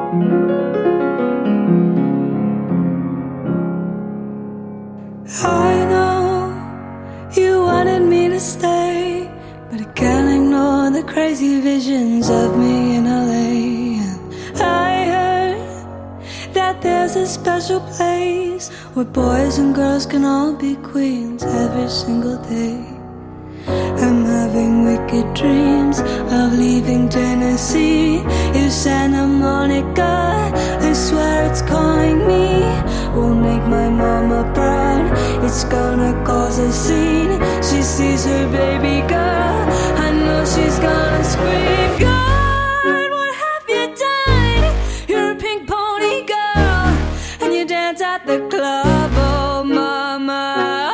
I know you wanted me to stay, but I can't ignore the crazy visions of me in LA. And I heard that there's a special place where boys and girls can all be queens every single day. I'm having wicked dreams of leaving Tennessee. If Santa Monica, I swear it's calling me, will make my mama proud. It's gonna cause a scene. She sees her baby girl, I know she's gonna scream. God, what have you done? You're a pink pony girl, and you dance at the club. Oh mama,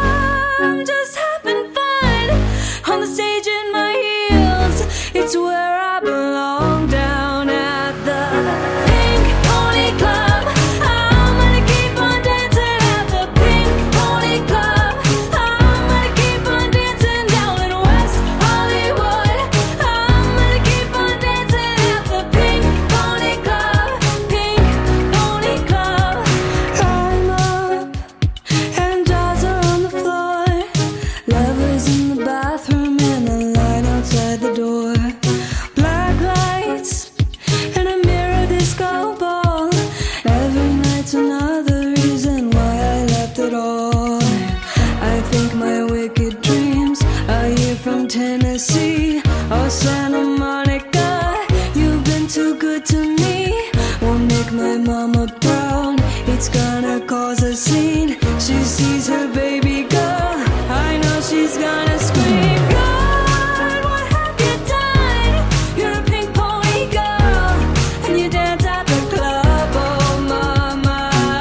I'm just having fun on the stage in my heels. It's where I belong, down at the Pink Pony Club. I'm gonna keep on dancing at the Pink Pony Club. I'm gonna keep on dancing down in West Hollywood. I'm gonna keep on dancing at the Pink Pony Club. Pink Pony Club. I'm up and dolls are on the floor. Lovers in the bathroom and a light outside the door. Black lights and a mirror disco ball. Every night's another reason why I left it all. I think my wicked dreams are here from Tennessee. Oh Santa Monica, you've been too good to me. Won't make my mama proud. It's gonna cause a scene. She sees her baby girl, I know she's gonna scream. God, what have you done? You're a pink pony girl, and you dance at the club. Oh mama,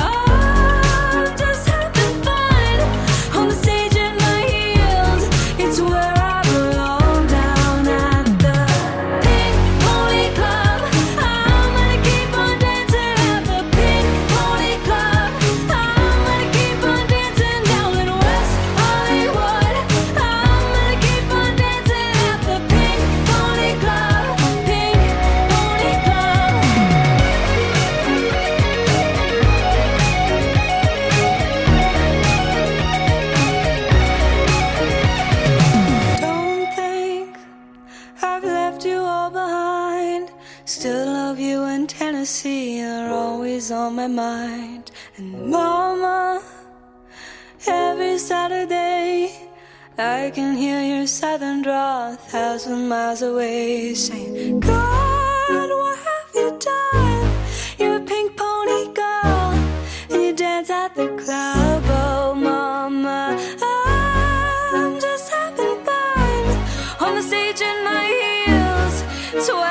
I'm just having fun on the stage in my heels. It's where I belong, down at the Pink Pony Club. I'm gonna keep on dancing at the Pink Pony Club. I'm gonna keep on dancing down in West Hollywood. I'm gonna keep on dancing at the Pink Pony Club. Pink Pony Club. Don't think I've left you all behind. Still love you, and Tennessee are always on my mind. And mama, every Saturday I can hear your southern drawl 1,000 miles away, saying, God, what have you done? You're a pink pony girl, and you dance at the club. Oh mama, I'm just having fun on the stage in my heels. So